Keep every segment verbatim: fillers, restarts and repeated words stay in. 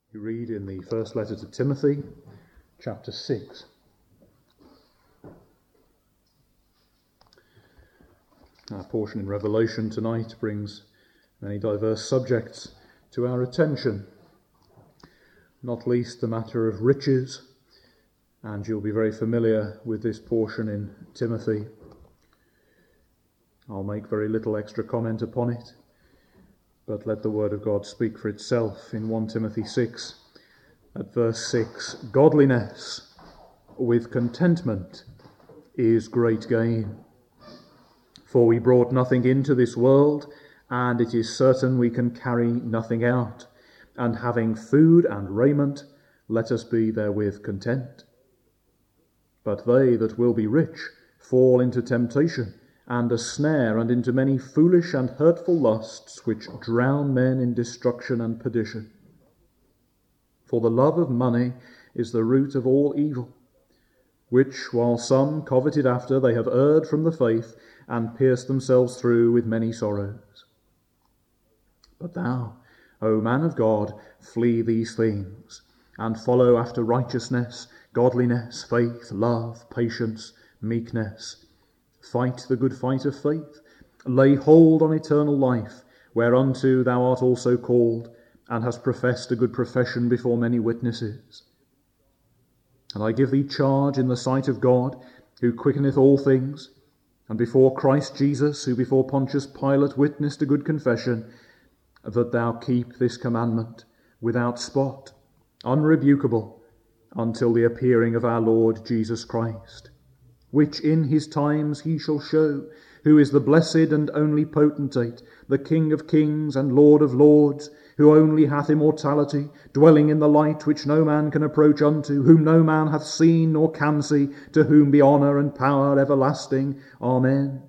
We read in the first letter to Timothy, chapter six. Our portion in Revelation tonight brings many diverse subjects to our attention, not least the matter of riches, and you'll be very familiar with this portion in Timothy. I'll make very little extra comment upon it, but let the word of God speak for itself in First Timothy six, at verse six. Godliness with contentment is great gain. For we brought nothing into this world, and it is certain we can carry nothing out. And having food and raiment, let us be therewith content. But they that will be rich fall into temptation, and a snare, and into many foolish and hurtful lusts, which drown men in destruction and perdition. For the love of money is the root of all evil, which, while some coveted after, they have erred from the faith, and pierced themselves through with many sorrows. But thou, O man of God, flee these things, and follow after righteousness, godliness, faith, love, patience, meekness. Fight the good fight of faith. Lay hold on eternal life, whereunto thou art also called, and hast professed a good profession before many witnesses. And I give thee charge in the sight of God, who quickeneth all things, and before Christ Jesus, who before Pontius Pilate witnessed a good confession, that thou keep this commandment without spot, unrebukable, until the appearing of our Lord Jesus Christ, which in his times he shall show, who is the blessed and only potentate, the King of kings and Lord of lords, who only hath immortality, dwelling in the light which no man can approach unto, whom no man hath seen nor can see, to whom be honour and power everlasting. Amen.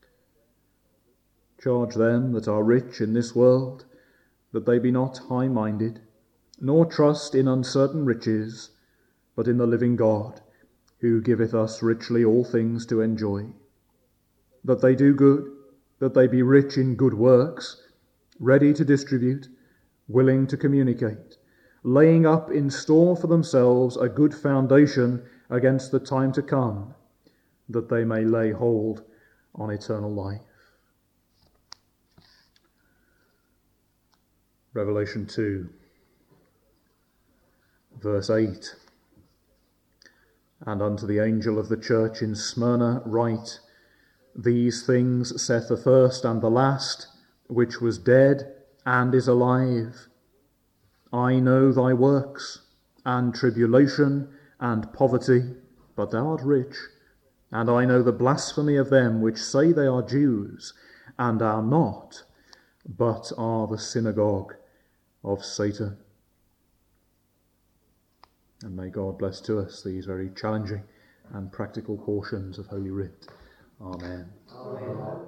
Charge them that are rich in this world, that they be not high-minded, nor trust in uncertain riches, but in the living God, who giveth us richly all things to enjoy. That they do good, that they be rich in good works, ready to distribute, willing to communicate, laying up in store for themselves a good foundation against the time to come, that they may lay hold on eternal life. Revelation two, verse eight. And unto the angel of the church in Smyrna write, These things saith the first and the last, which was dead and is alive. I know thy works, and tribulation, and poverty, but thou art rich. And I know the blasphemy of them which say they are Jews, and are not, but are the synagogue of Satan. And may God bless to us these very challenging and practical portions of Holy Writ. Amen. Amen.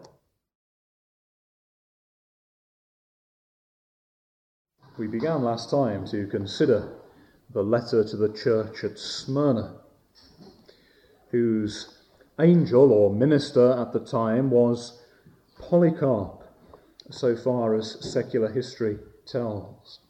We began last time to consider the letter to the church at Smyrna, whose angel or minister at the time was Polycarp, so far as secular history tells.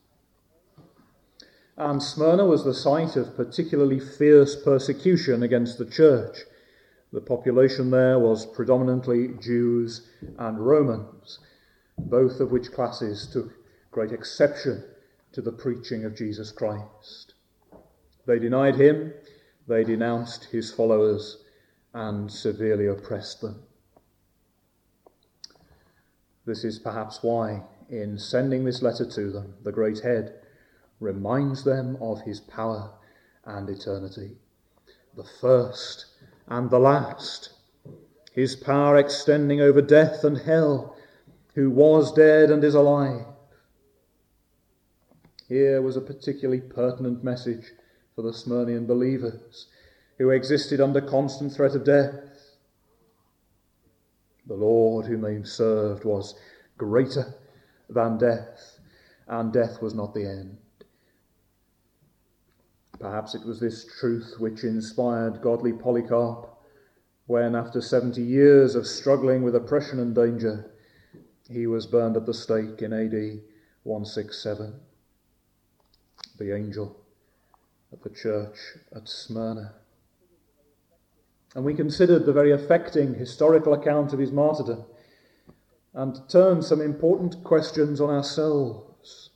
And Smyrna was the site of particularly fierce persecution against the church. The population there was predominantly Jews and Romans, both of which classes took great exception to the preaching of Jesus Christ. They denied him, they denounced his followers, and severely oppressed them. This is perhaps why, in sending this letter to them, the great head reminds them of his power and eternity, the first and the last, his power extending over death and hell, who was dead and is alive. Here was a particularly pertinent message for the Smyrnian believers, who existed under constant threat of death. The Lord whom they served was greater than death, and death was not the end. Perhaps it was this truth which inspired godly Polycarp when, after seventy years of struggling with oppression and danger, he was burned at the stake in A D one sixty-seven. the angel at the church at Smyrna. And we considered the very affecting historical account of his martyrdom and turned some important questions on ourselves.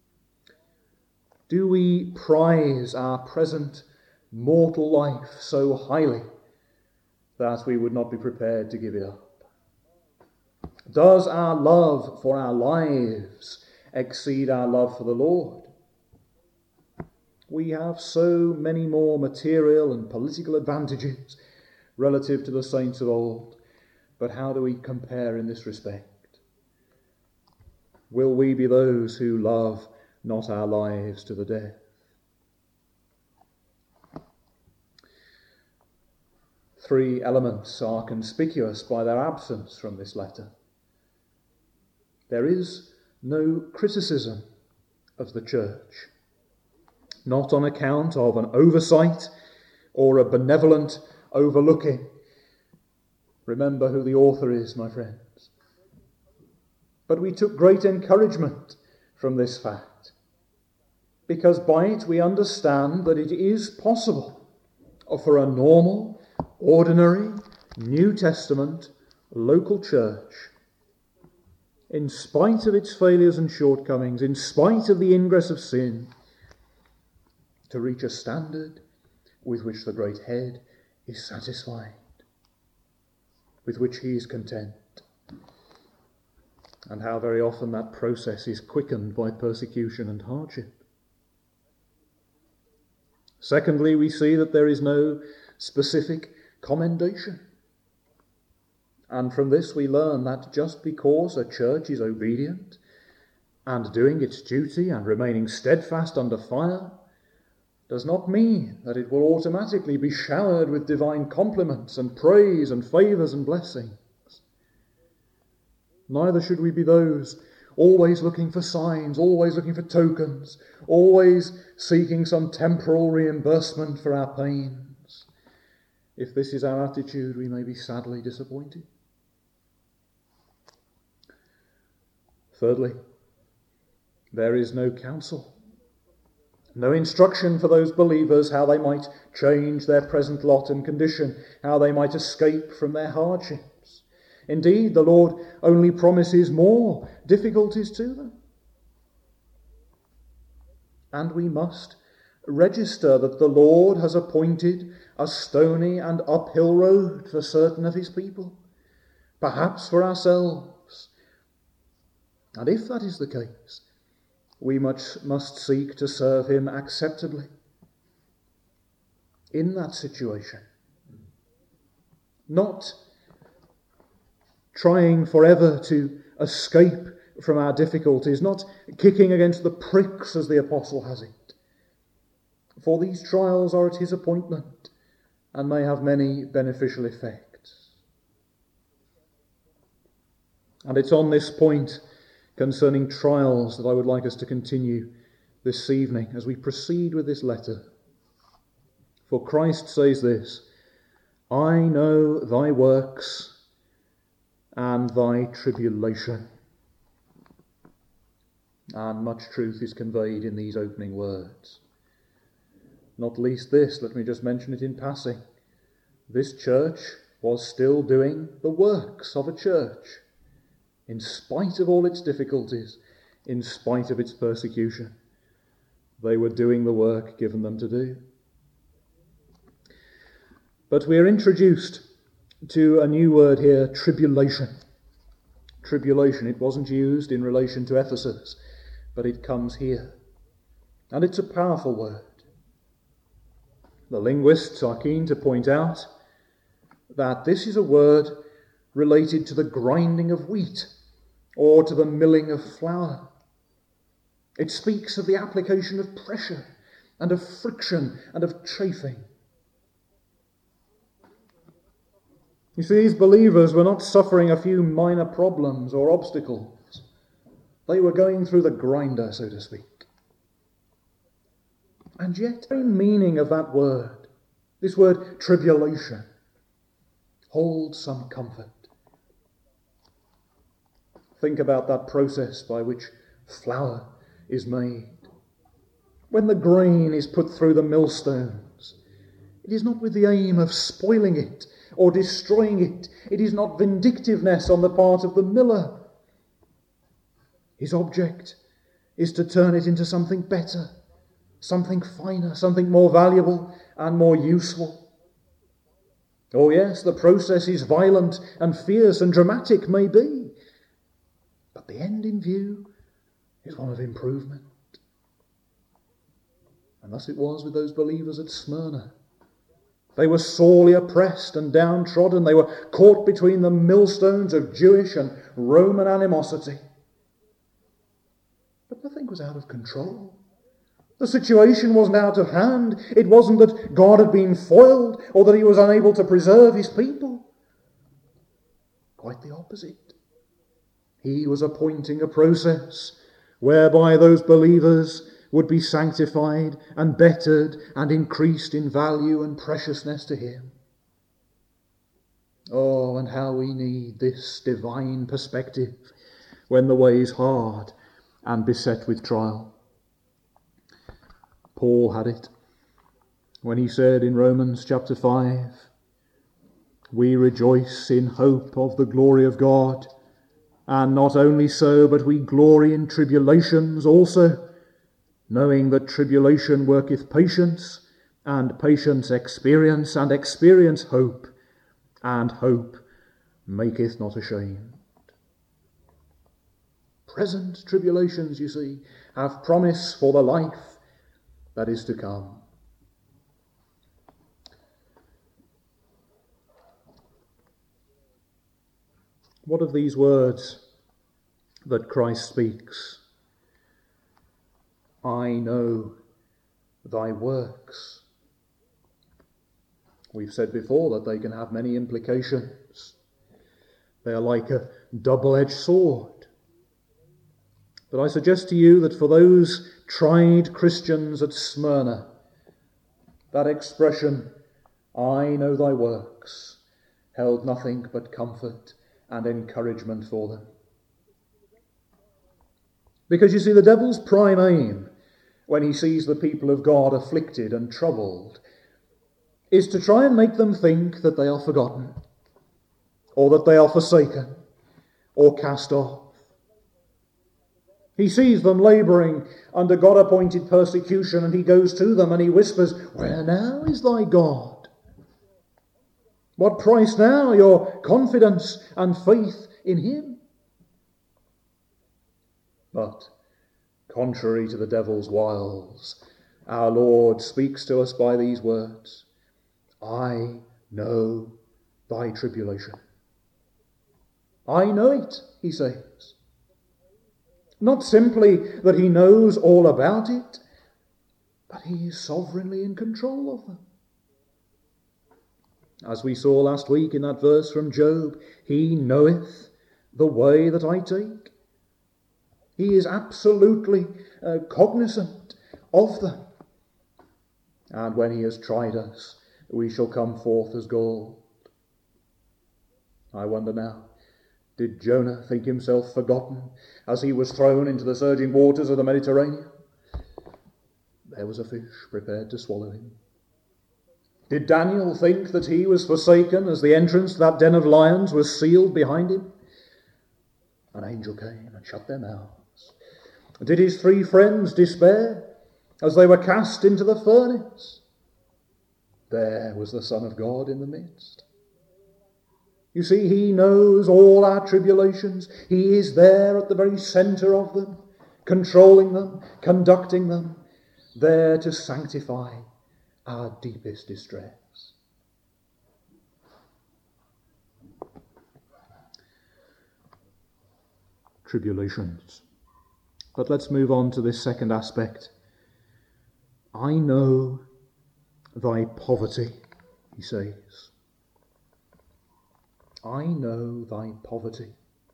Do we prize our present mortal life so highly that we would not be prepared to give it up? Does our love for our lives exceed our love for the Lord? We have so many more material and political advantages relative to the saints of old, but how do we compare in this respect? Will we be those who love not our lives to the death? Three elements are conspicuous by their absence from this letter. There is no criticism of the church, not on account of an oversight or a benevolent overlooking. Remember who the author is, my friends. But we took great encouragement from this fact, because by it we understand that it is possible for a normal, ordinary, New Testament local church, in spite of its failures and shortcomings, in spite of the ingress of sin, to reach a standard with which the great head is satisfied, with which he is content. And how very often that process is quickened by persecution and hardship. Secondly, we see that there is no specific commendation. And from this we learn that just because a church is obedient and doing its duty and remaining steadfast under fire does not mean that it will automatically be showered with divine compliments and praise and favours and blessings. Neither should we be those always looking for signs, always looking for tokens, always seeking some temporal reimbursement for our pains. If this is our attitude, we may be sadly disappointed. Thirdly, there is no counsel, no instruction for those believers how they might change their present lot and condition, how they might escape from their hardships. Indeed, the Lord only promises more difficulties to them. And we must register that the Lord has appointed a stony and uphill road for certain of his people, perhaps for ourselves. And if that is the case, we much must seek to serve him acceptably in that situation, not trying forever to escape from our difficulties, not kicking against the pricks as the apostle has it. For these trials are at his appointment and may have many beneficial effects. And it's on this point concerning trials that I would like us to continue this evening as we proceed with this letter. For Christ says this, I know thy works and thy tribulation. And much truth is conveyed in these opening words. Not least this, let me just mention it in passing. This church was still doing the works of a church, in spite of all its difficulties, in spite of its persecution. They were doing the work given them to do. But we are introduced to a new word here, tribulation. Tribulation, it wasn't used in relation to Ephesus, but it comes here. And it's a powerful word. The linguists are keen to point out that this is a word related to the grinding of wheat or to the milling of flour. It speaks of the application of pressure and of friction and of chafing. You see, these believers were not suffering a few minor problems or obstacles. They were going through the grinder, so to speak. And yet, the very meaning of that word, this word tribulation, holds some comfort. Think about that process by which flour is made. when the grain is put through the millstones, it is not with the aim of spoiling it or destroying it. It is not vindictiveness on the part of the miller. His object is to turn it into something better, something finer, something more valuable and more useful. Oh yes, the process is violent and fierce and dramatic, maybe, but the end in view is one of improvement. And thus it was with those believers at Smyrna. They were sorely oppressed and downtrodden. They were caught between the millstones of Jewish and Roman animosity. But nothing was out of control. The situation wasn't out of hand. It wasn't that God had been foiled or that he was unable to preserve his people. Quite the opposite. He was appointing a process whereby those believers would be sanctified and bettered and increased in value and preciousness to him. Oh, and how we need this divine perspective when the way is hard and beset with trial. Paul had it when he said in Romans chapter five, "We rejoice in hope of the glory of God, and not only so, but we glory in tribulations also, knowing that tribulation worketh patience, and patience experience, and experience hope, and hope maketh not ashamed." Present tribulations, you see, have promise for the life that is to come. What of these words that Christ speaks? I know thy works. We've said before that they can have many implications. They are like a double-edged sword. But I suggest to you that for those tried Christians at Smyrna, that expression, I know thy works, held nothing but comfort and encouragement for them. Because you see, the devil's prime aim, when he sees the people of God afflicted and troubled, is to try and make them think that they are forgotten, or that they are forsaken, or cast off. He sees them labouring under God-appointed persecution, and he goes to them and he whispers, "Where now is thy God? What price now your confidence and faith in him?" But, contrary to the devil's wiles, our Lord speaks to us by these words, I know thy tribulation. I know it, he says. Not simply that he knows all about it, but he is sovereignly in control of them. As we saw last week in that verse from Job, he knoweth the way that I take. He is absolutely uh, cognizant of them. And when he has tried us, we shall come forth as gold. I wonder now, did Jonah think himself forgotten as he was thrown into the surging waters of the Mediterranean? There was a fish prepared to swallow him. Did Daniel think that he was forsaken as the entrance to that den of lions was sealed behind him? An angel came and shut their mouths. Did his three friends despair as they were cast into the furnace? There was the Son of God in the midst. You see, he knows all our tribulations. He is there at the very centre of them, controlling them, conducting them, there to sanctify our deepest distress. Tribulations. But let's move on to this second aspect. I know thy poverty, he says. I know thy poverty.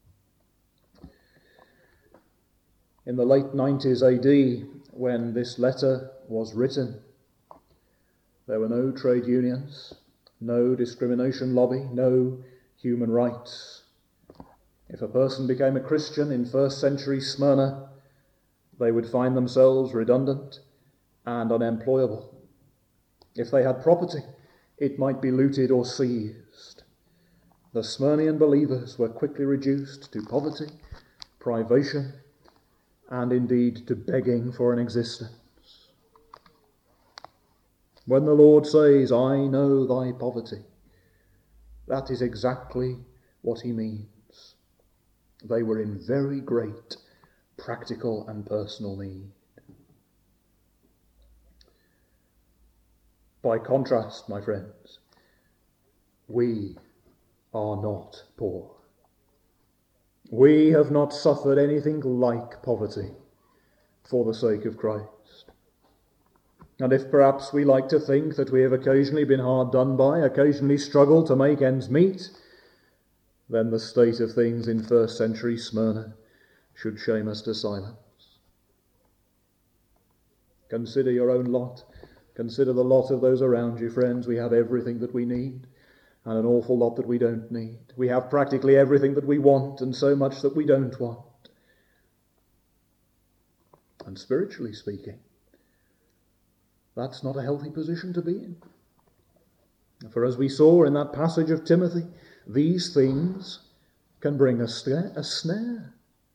In the late nineties A D, when this letter was written, there were no trade unions, no discrimination lobby, no human rights. If a person became a Christian in first century Smyrna, they would find themselves redundant and unemployable. If they had property, it might be looted or seized. The Smyrnian believers were quickly reduced to poverty, privation, and indeed to begging for an existence. When the Lord says, "I know thy poverty," that is exactly what he means. They were in very great practical and personal need. By contrast, my friends, we are not poor. We have not suffered anything like poverty for the sake of Christ. And if perhaps we like to think that we have occasionally been hard done by, occasionally struggled to make ends meet, then the state of things in first century Smyrna should shame us to silence. Consider your own lot. Consider the lot of those around you, friends. We have everything that we need, and an awful lot that we don't need. We have practically everything that we want, and so much that we don't want. And spiritually speaking, that's not a healthy position to be in. For as we saw in that passage of Timothy, these things can bring a snare. A snare.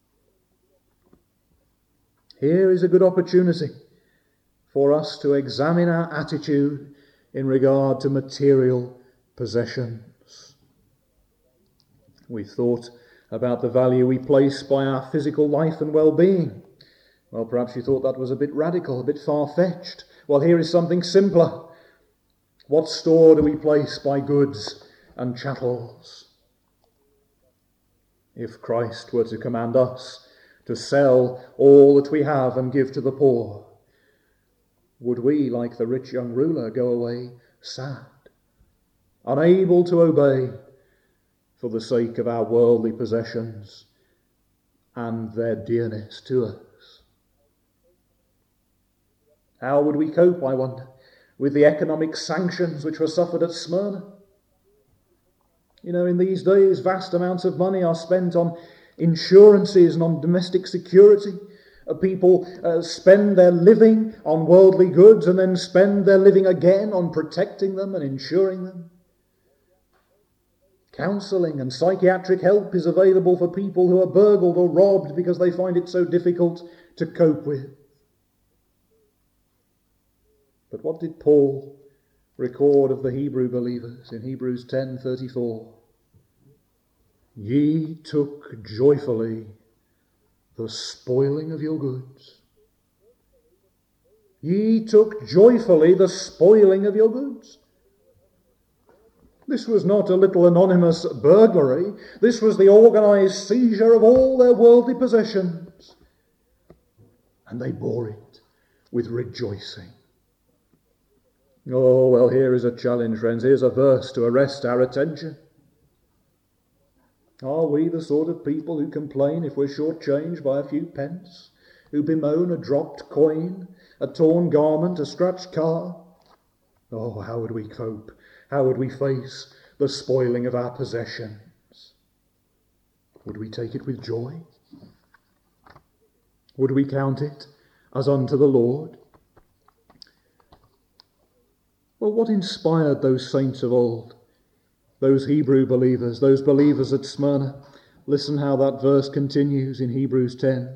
Here is a good opportunity for us to examine our attitude in regard to material possessions. We thought about the value we place by our physical life and well-being. Well, perhaps you thought that was a bit radical, a bit far-fetched. Well, here is something simpler. What store do we place by goods and chattels? If Christ were to command us to sell all that we have and give to the poor, would we, like the rich young ruler, go away sad, unable to obey for the sake of our worldly possessions and their dearness to us? How would we cope, I wonder, with the economic sanctions which were suffered at Smyrna? You know, in these days, vast amounts of money are spent on insurances and on domestic security. Uh, people uh, spend their living on worldly goods and then spend their living again on protecting them and insuring them. Counselling and psychiatric help is available for people who are burgled or robbed because they find it so difficult to cope with. But what did Paul record of the Hebrew believers in Hebrews ten thirty-four? Ye took joyfully the spoiling of your goods. Ye took joyfully the spoiling of your goods. This was not a little anonymous burglary. This was the organized seizure of all their worldly possessions. And they bore it with rejoicing. Oh, well, here is a challenge, friends. Here's a verse to arrest our attention. Are we the sort of people who complain if we're shortchanged by a few pence? Who bemoan a dropped coin, a torn garment, a scratched car? Oh, how would we cope? How would we face the spoiling of our possessions? Would we take it with joy? Would we count it as unto the Lord? Well, what inspired those saints of old? Those Hebrew believers, those believers at Smyrna. Listen how that verse continues in Hebrews ten.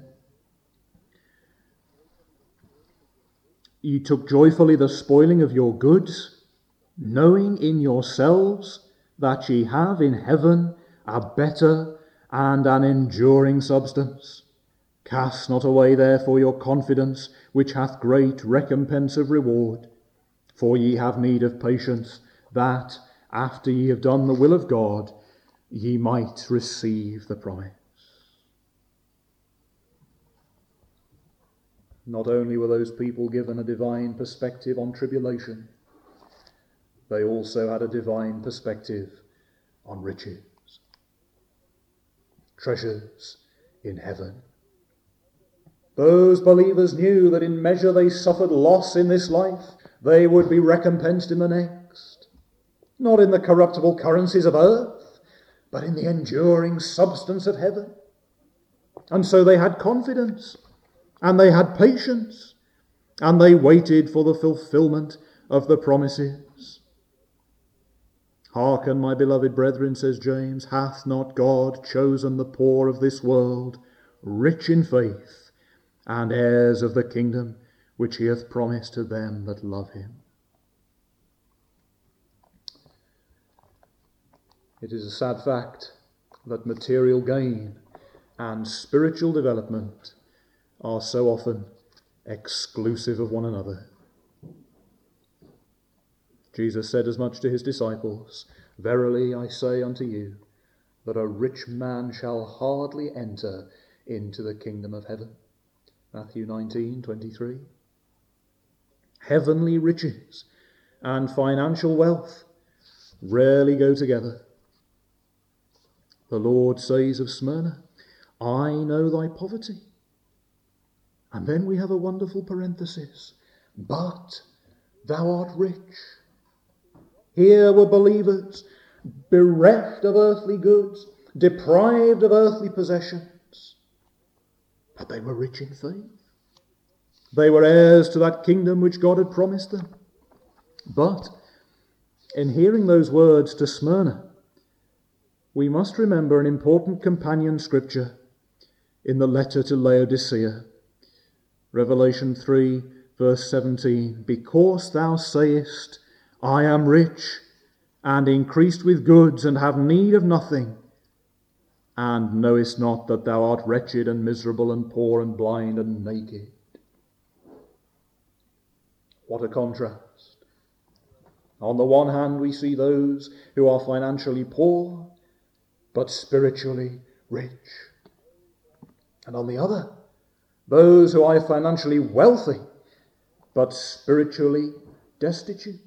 Ye took joyfully the spoiling of your goods, knowing in yourselves that ye have in heaven a better and an enduring substance. Cast not away therefore your confidence, which hath great recompense of reward. For ye have need of patience, that after ye have done the will of God, ye might receive the promise. Not only were those people given a divine perspective on tribulation, they also had a divine perspective on riches, treasures in heaven. Those believers knew that in measure they suffered loss in this life, they would be recompensed in the next. Not in the corruptible currencies of earth, but in the enduring substance of heaven. And so they had confidence, and they had patience, and they waited for the fulfillment of the promises. Hearken, my beloved brethren, says James, hath not God chosen the poor of this world, rich in faith, and heirs of the kingdom which he hath promised to them that love him? It is a sad fact that material gain and spiritual development are so often exclusive of one another. Jesus said as much to his disciples, Verily I say unto you, that a rich man shall hardly enter into the kingdom of heaven. Matthew nineteen twenty-three. Heavenly riches and financial wealth rarely go together. The Lord says of Smyrna, I know thy poverty. And then we have a wonderful parenthesis, but thou art rich. Here were believers, bereft of earthly goods, deprived of earthly possessions, but they were rich in faith. They were heirs to that kingdom which God had promised them. But in hearing those words to Smyrna, we must remember an important companion scripture in the letter to Laodicea. Revelation three, verse seventeen. Because thou sayest, I am rich, and increased with goods, and have need of nothing, and knowest not that thou art wretched, and miserable, and poor, and blind, and naked. What a contrast. On the one hand, we see those who are financially poor, but spiritually rich. And on the other, those who are financially wealthy, but spiritually destitute.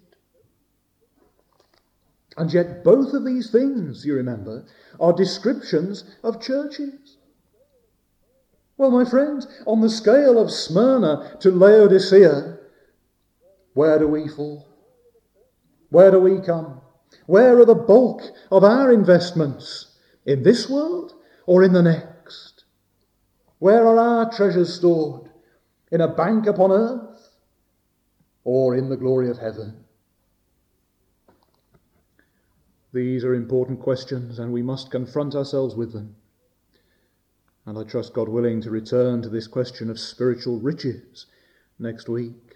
And yet both of these things, you remember, are descriptions of churches. Well, my friends, on the scale of Smyrna to Laodicea, where do we fall? Where do we come? Where are the bulk of our investments? In this world or in the next? Where are our treasures stored? In a bank upon earth or in the glory of heaven? These are important questions, and we must confront ourselves with them. And I trust God willing to return to this question of spiritual riches next week.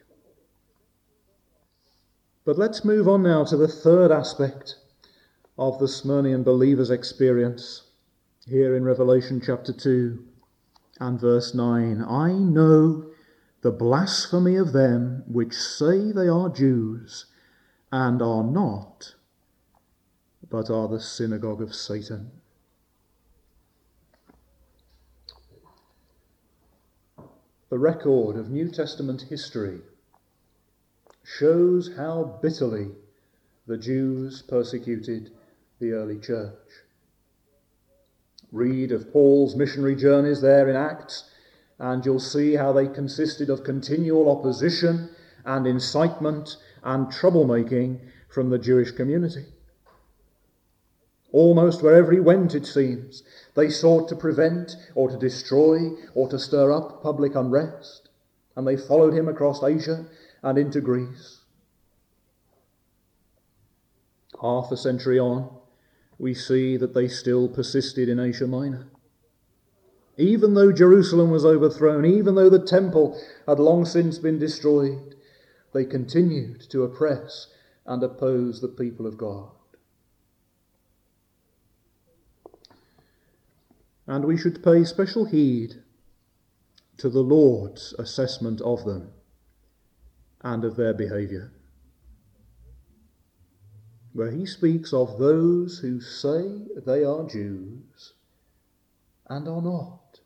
But let's move on now to the third aspect of the Smyrnian believers' experience here in Revelation chapter two and verse nine. I know the blasphemy of them which say they are Jews and are not, but are the synagogue of Satan. The record of New Testament history shows how bitterly the Jews persecuted the early church. Read of Paul's missionary journeys there in Acts, and you'll see how they consisted of continual opposition and incitement and troublemaking from the Jewish community. Almost wherever he went, it seems, they sought to prevent or to destroy or to stir up public unrest, and they followed him across Asia and into Greece. Half a century on, we see that they still persisted in Asia Minor. Even though Jerusalem was overthrown, even though the temple had long since been destroyed, they continued to oppress and oppose the people of God. And we should pay special heed to the Lord's assessment of them and of their behaviour, where he speaks of those who say they are Jews and are not.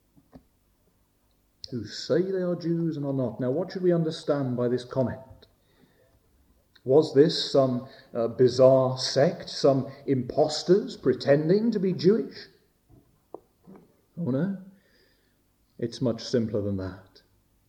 Who say they are Jews and are not. Now, what should we understand by this comment? Was this some uh, bizarre sect, some impostors pretending to be Jewish? Oh no, it's much simpler than that.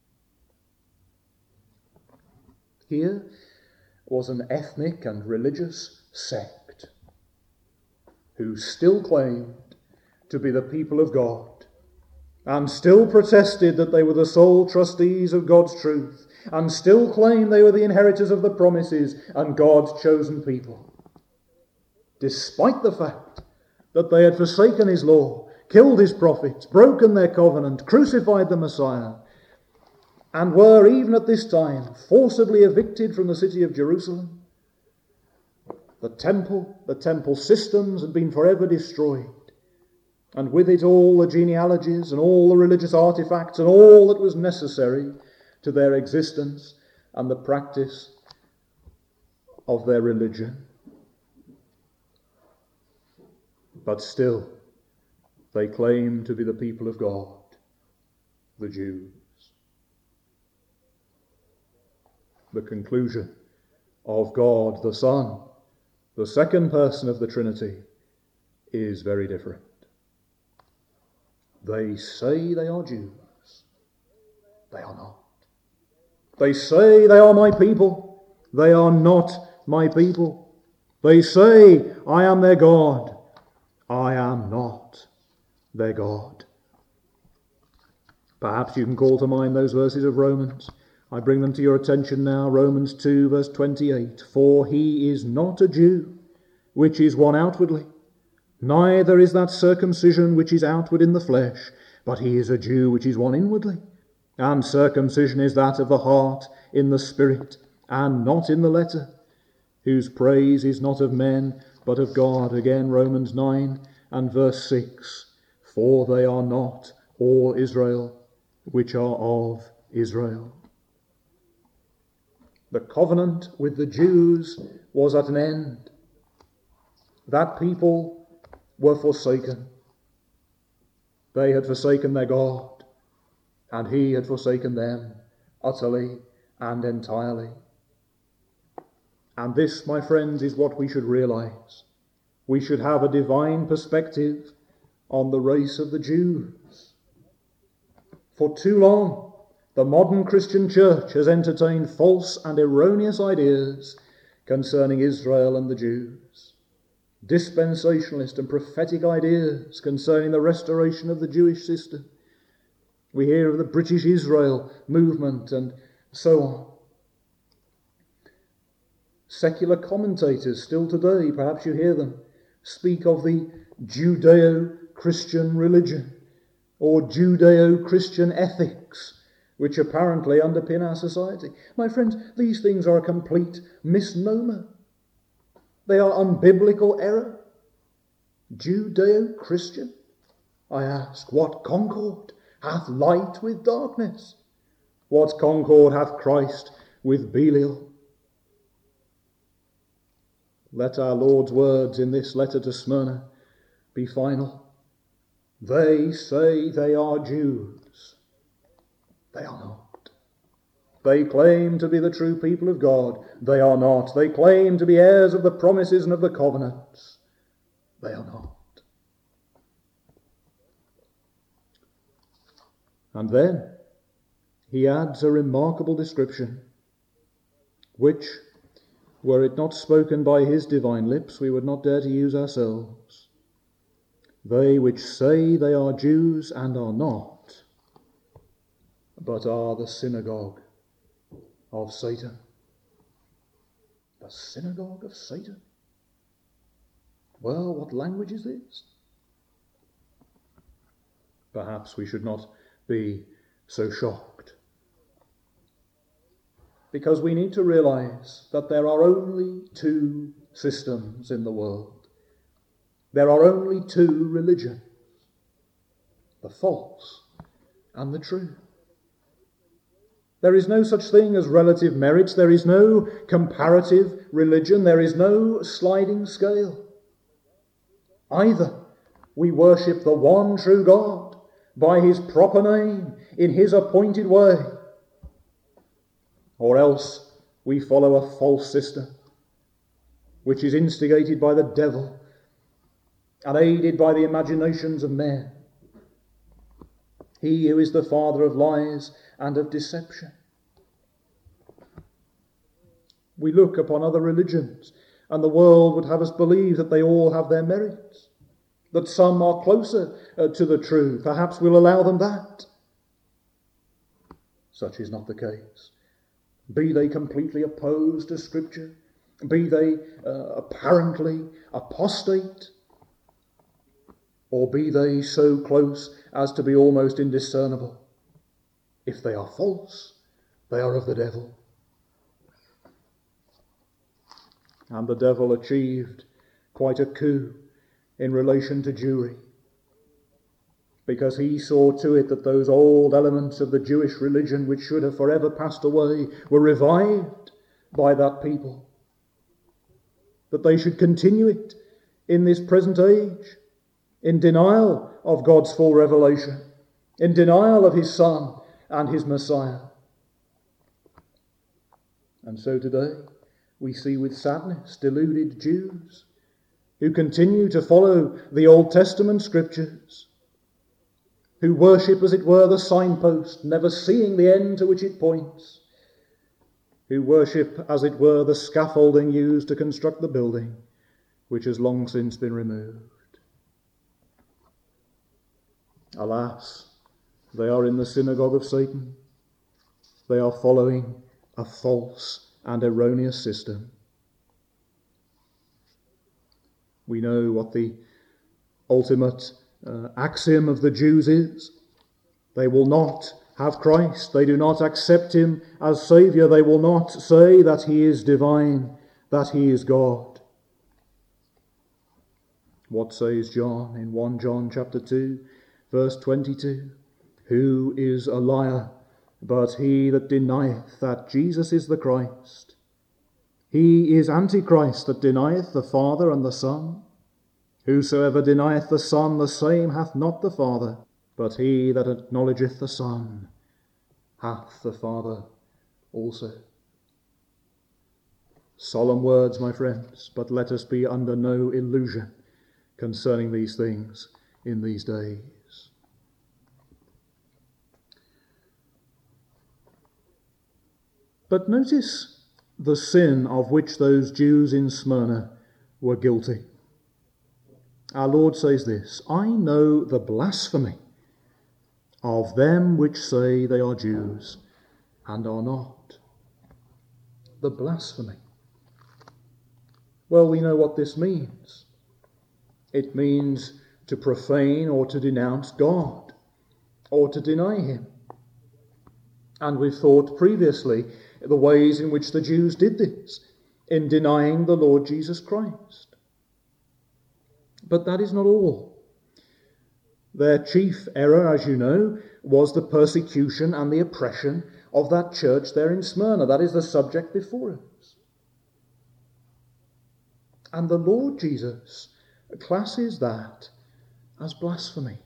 Here was an ethnic and religious sect who still claimed to be the people of God and still protested that they were the sole trustees of God's truth and still claim they were the inheritors of the promises and God's chosen people, despite the fact that they had forsaken his law, killed his prophets, broken their covenant, crucified the Messiah, and were, even at this time, forcibly evicted from the city of Jerusalem. The temple, the temple systems had been forever destroyed, and with it all the genealogies and all the religious artifacts and all that was necessary to their existence and the practice of their religion. But still, they claim to be the people of God, the Jews. The conclusion of God the Son, the second person of the Trinity, is very different. They say they are Jews. They are not. They say they are my people. They are not my people. They say, I am their God. I am not their God. Perhaps you can call to mind those verses of Romans. I bring them to your attention now. Romans two, verse twenty-eight. For he is not a Jew, which is one outwardly, neither is that circumcision which is outward in the flesh, but he is a Jew which is one inwardly. And circumcision is that of the heart in the spirit, and not in the letter, whose praise is not of men, but of God. Again, Romans nine and verse six. For they are not all Israel, which are of Israel. The covenant with the Jews was at an end. That people were forsaken. They had forsaken their God, and he had forsaken them utterly and entirely. And this, my friends, is what we should realize. We should have a divine perspective on the race of the Jews. For too long, the modern Christian church has entertained false and erroneous ideas concerning Israel and the Jews. Dispensationalist and prophetic ideas concerning the restoration of the Jewish system. We hear of the British Israel movement and so on. Secular commentators still today, perhaps you hear them, speak of the Judeo-Christian religion or Judeo-Christian ethics, which apparently underpin our society. My friends, these things are a complete misnomer. They are unbiblical error. Judeo-Christian? I ask, what concord hath light with darkness? What concord hath Christ with Belial? Let our Lord's words in this letter to Smyrna be final. They say they are Jews. They are not. They claim to be the true people of God. They are not. They claim to be heirs of the promises and of the covenants. They are not. And then he adds a remarkable description, which, were it not spoken by his divine lips, we would not dare to use ourselves. They which say they are Jews and are not, but are the synagogue of Satan. The synagogue of Satan? Well, what language is this? Perhaps we should not be so shocked, because we need to realize that there are only two systems in the world. There are only two religions, the false and the true. There is no such thing as relative merits. There is no comparative religion. There is no sliding scale. Either we worship the one true God by his proper name in his appointed way, or else we follow a false system which is instigated by the devil and aided by the imaginations of men. He who is the father of lies and of deception. We look upon other religions, and the world would have us believe that they all have their merits, that some are closer uh, to the truth. Perhaps we'll allow them that. Such is not the case. be they completely opposed to Scripture, be they uh, apparently apostate, or be they so close as to be almost indiscernible. If they are false, they are of the devil. And the devil achieved quite a coup in relation to Jewry, because he saw to it that those old elements of the Jewish religion which should have forever passed away were revived by that people, that they should continue it in this present age, in denial of God's full revelation, in denial of his Son and his Messiah. And so today we see with sadness deluded Jews who continue to follow the Old Testament Scriptures, who worship, as it were, the signpost, never seeing the end to which it points, who worship, as it were, the scaffolding used to construct the building, which has long since been removed. Alas, they are in the synagogue of Satan. They are following a false and erroneous system. We know what the ultimate uh, axiom of the Jews is. They will not have Christ. They do not accept him as Saviour. They will not say that he is divine, that he is God. What says John in First John chapter two, verse twenty-two? Who is a liar but he that denieth that Jesus is the Christ? He is Antichrist that denieth the Father and the Son. Whosoever denieth the Son, the same hath not the Father, but he that acknowledgeth the Son hath the Father also. Solemn words, my friends, but let us be under no illusion concerning these things in these days. But notice the sin of which those Jews in Smyrna were guilty. Our Lord says this, I know the blasphemy of them which say they are Jews and are not. The blasphemy. Well, we know what this means. It means to profane or to denounce God, or to deny him. And we've thought previously the ways in which the Jews did this, in denying the Lord Jesus Christ. But that is not all. Their chief error, as you know, was the persecution and the oppression of that church there in Smyrna. That is the subject before us. And the Lord Jesus classes that as blasphemy.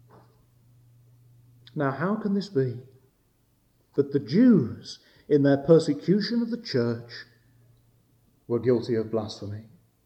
Now, how can this be? That the Jews, in their persecution of the church, were guilty of blasphemy.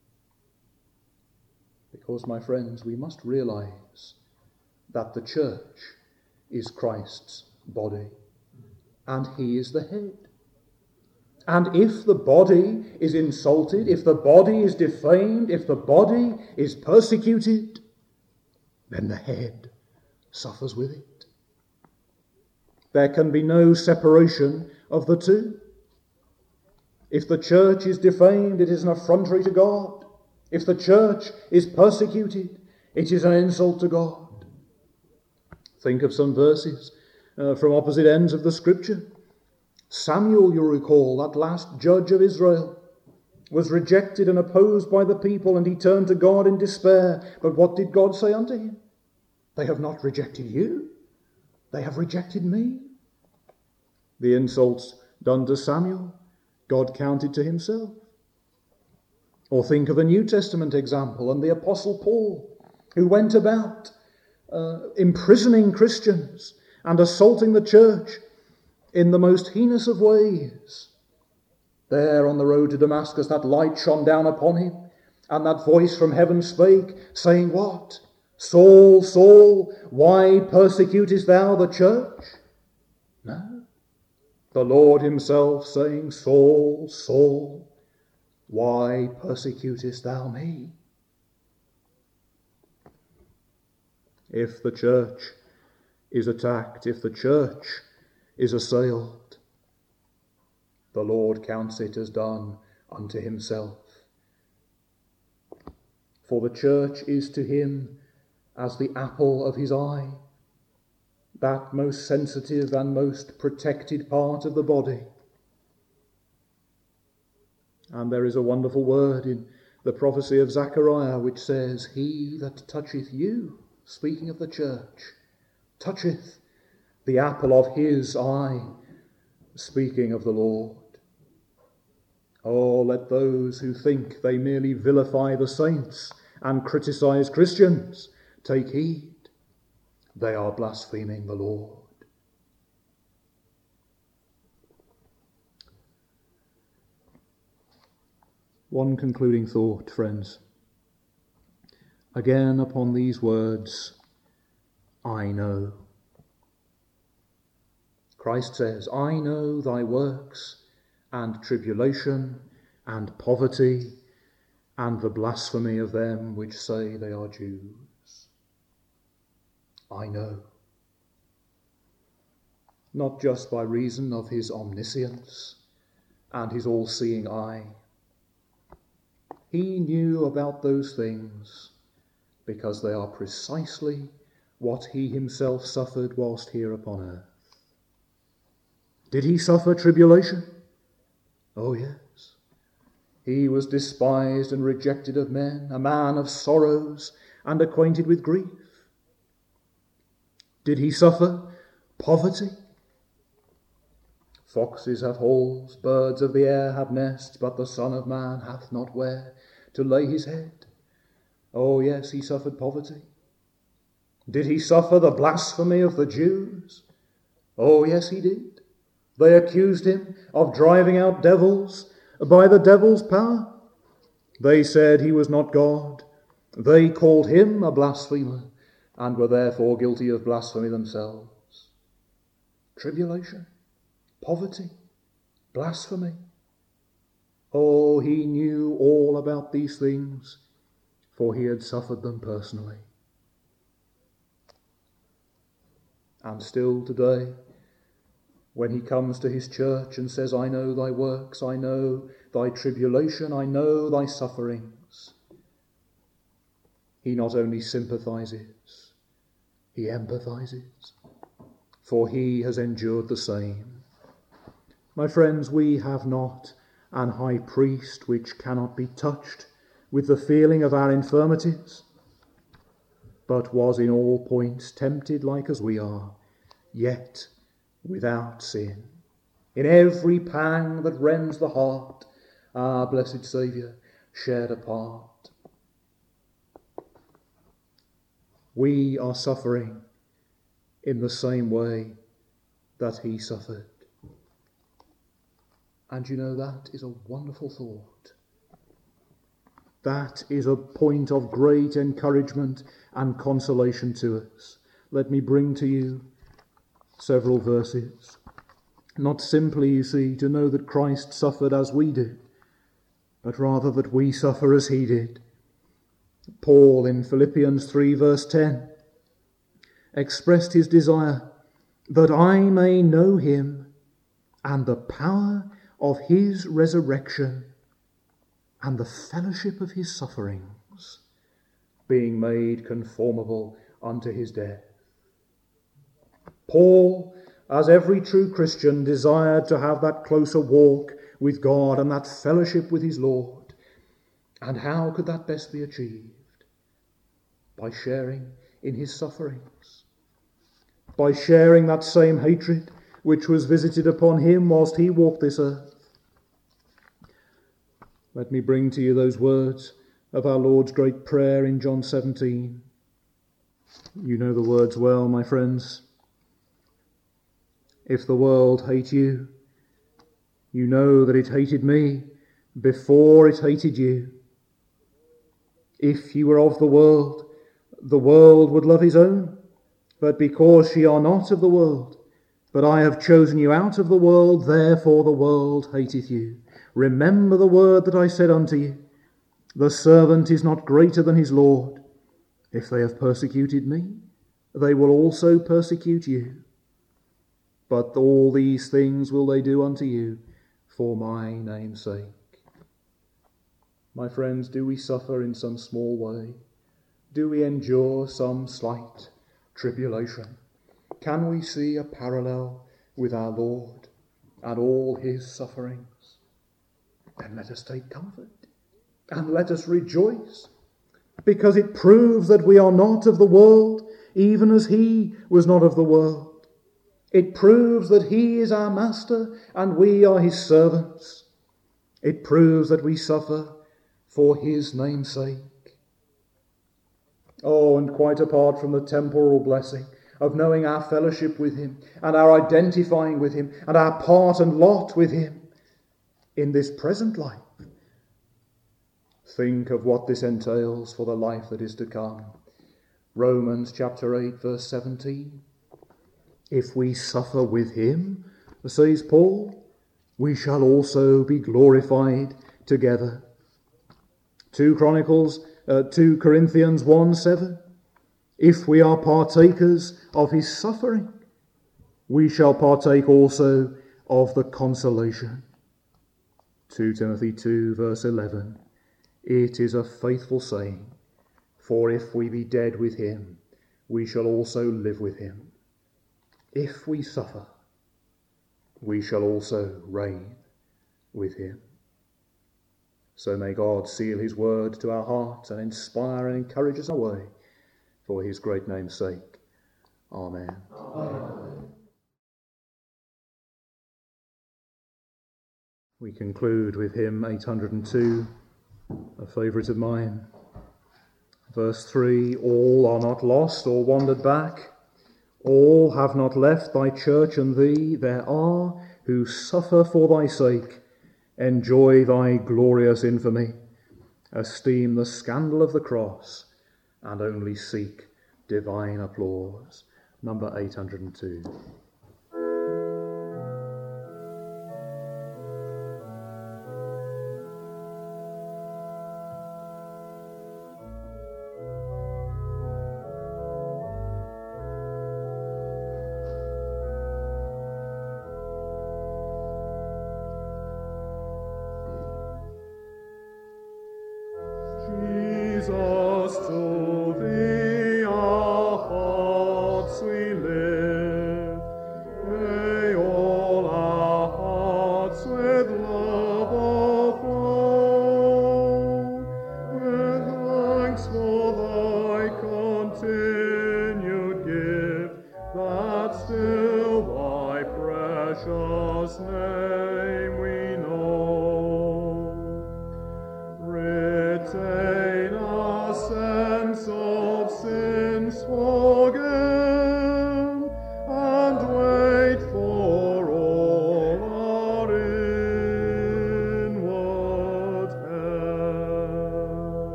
Because, my friends, we must realize that the church is Christ's body, and he is the head. And if the body is insulted, if the body is defamed, if the body is persecuted, then the head suffers with it. There can be no separation of the two. If the church is defamed, it is an effrontery to God. If the church is persecuted, it is an insult to God. Think of some verses uh, from opposite ends of the Scripture. Samuel, you'll recall, that last judge of Israel, was rejected and opposed by the people, and he turned to God in despair. But what did God say unto him? They have not rejected you. They have rejected me. The insults done to Samuel, God counted to himself. Or think of a New Testament example, and the Apostle Paul, who went about uh, imprisoning Christians and assaulting the church in the most heinous of ways. There on the road to Damascus, that light shone down upon him, and that voice from heaven spake, saying, what? Saul, Saul, why persecutest thou the church? No. The Lord himself saying, Saul, Saul, why persecutest thou me? If the church is attacked, if the church is assailed, the Lord counts it as done unto himself. For the church is to him as the apple of his eye, that most sensitive and most protected part of the body. And there is a wonderful word in the prophecy of Zechariah which says, he that toucheth you, speaking of the church, toucheth the apple of his eye, speaking of the Lord. Oh, let those who think they merely vilify the saints and criticize Christians take heed. They are blaspheming the Lord. One concluding thought, friends. Again upon these words, I know. Christ says, I know thy works and tribulation and poverty and the blasphemy of them which say they are Jews. I know. Not just by reason of his omniscience and his all-seeing eye. He knew about those things because they are precisely what he himself suffered whilst here upon earth. Did he suffer tribulation? Oh yes. He was despised and rejected of men, a man of sorrows and acquainted with grief. Did he suffer poverty? Foxes have holes, birds of the air have nests, but the Son of Man hath not where to lay his head. Oh yes, he suffered poverty. Did he suffer the blasphemy of the Jews? Oh yes, he did. They accused him of driving out devils by the devil's power. They said he was not God. They called him a blasphemer and were therefore guilty of blasphemy themselves. Tribulation, poverty, blasphemy. Oh, he knew all about these things, for he had suffered them personally. And still today, when he comes to his church and says, I know thy works, I know thy tribulation, I know thy sufferings, he not only sympathizes, he empathizes, for he has endured the same. My friends, we have not an high priest which cannot be touched with the feeling of our infirmities, but was in all points tempted like as we are, yet without sin. In every pang that rends the heart, our blessed Saviour shared a part. We are suffering in the same way that he suffered. And you know, that is a wonderful thought. That is a point of great encouragement and consolation to us. Let me bring to you several verses. Not simply, you see, to know that Christ suffered as we did, but rather that we suffer as he did. Paul in Philippians three verse ten expressed his desire that I may know him and the power of his resurrection and the fellowship of his sufferings, being made conformable unto his death. Paul, as every true Christian, desired to have that closer walk with God and that fellowship with his Lord. And how could that best be achieved? By sharing in his sufferings, by sharing that same hatred which was visited upon him whilst he walked this earth. Let me bring to you those words of our Lord's great prayer in John seventeen. You know the words well, my friends. If the world hate you, you know that it hated me before it hated you. If you were of the world, the world would love his own. But because ye are not of the world, but I have chosen you out of the world, therefore the world hateth you. Remember the word that I said unto you, the servant is not greater than his Lord. If they have persecuted me, they will also persecute you. But all these things will they do unto you, for my name's sake. My friends, do we suffer in some small way? Do we endure some slight tribulation? Can we see a parallel with our Lord and all his sufferings? Then let us take comfort and let us rejoice, because it proves that we are not of the world, even as he was not of the world. It proves that he is our master and we are his servants. It proves that we suffer for his name's sake. Oh, and quite apart from the temporal blessing of knowing our fellowship with him and our identifying with him and our part and lot with him in this present life, think of what this entails for the life that is to come. Romans chapter eight, verse seventeen. If we suffer with him, says Paul, we shall also be glorified together. Two Chronicles, uh, two Corinthians one seven. If we are partakers of his suffering, we shall partake also of the consolation. Two Timothy two, verse eleven. It is a faithful saying, for if we be dead with him, we shall also live with him. If we suffer, we shall also reign with him. So may God seal his word to our hearts and inspire and encourage us away for his great name's sake. Amen. Amen. We conclude with hymn eight hundred two, a favourite of mine. Verse three, all are not lost or wandered back. All have not left thy church and thee. There are who suffer for thy sake, enjoy thy glorious infamy, esteem the scandal of the cross, and only seek divine applause. Number eight hundred two.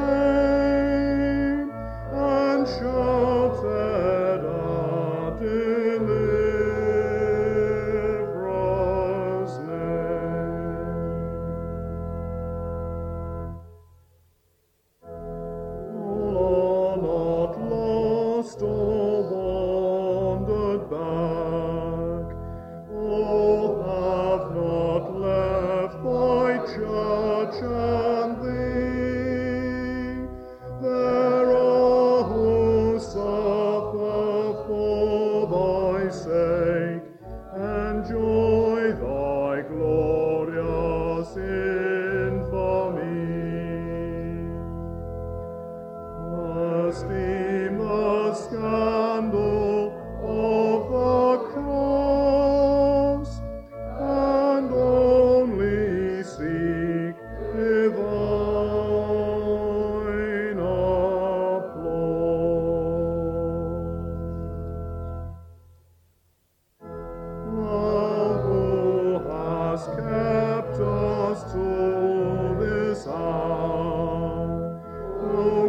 Shouted at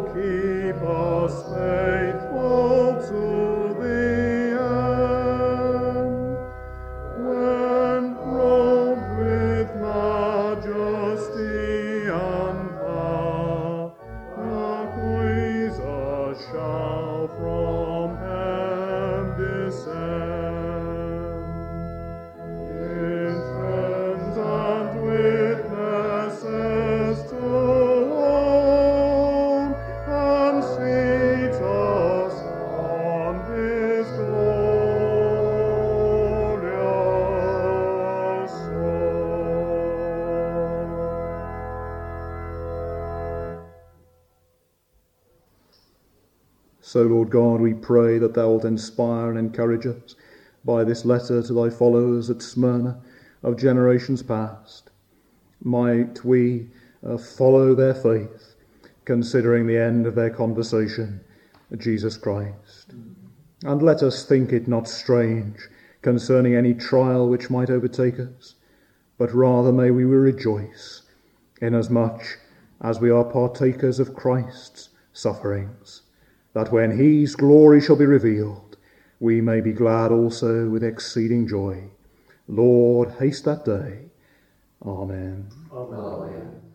keep us faithful to the end. When robed with majesty and power, acquiesce shall from heaven descend. In friends and witnesses to own, and seat us on his glorious throne. So, Lord God, we pray that thou wilt inspire and encourage us by this letter to thy followers at Smyrna of generations past. Might we uh, follow their faith, considering the end of their conversation, Jesus Christ. And let us think it not strange concerning any trial which might overtake us, but rather may we rejoice, inasmuch as we are partakers of Christ's sufferings, that when his glory shall be revealed, we may be glad also with exceeding joy. Lord, haste that day. Amen. Amen.